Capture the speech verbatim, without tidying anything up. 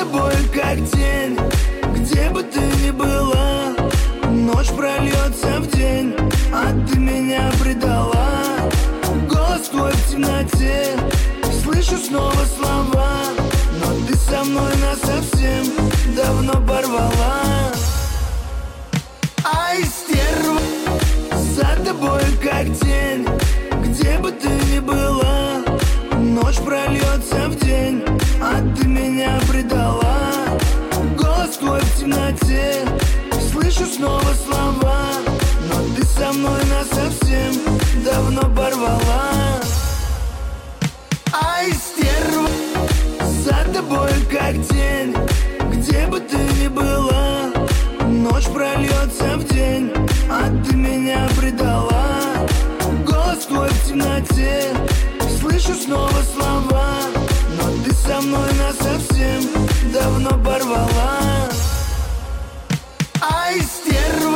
тобой как тень, где бы ты ни была. Ночь прольется в день, а ты меня предала. Голос твой в темноте, слышу снова слова, но ты со мной насовсем давно порвала. Ай, стерва, за тобой как тень, где бы ты ни была. Ночь прольется в день, а ты меня предала. Голос твой в темноте, слышу снова слова, но ты со мной насовсем давно порвала. Ай, стерва, за тобой как тень, где бы ты ни была. Ночь прольется в день, а ты меня предала. Голос твой в темноте, слышу снова слова, но ты со мной насовсем давно порвала. Ай,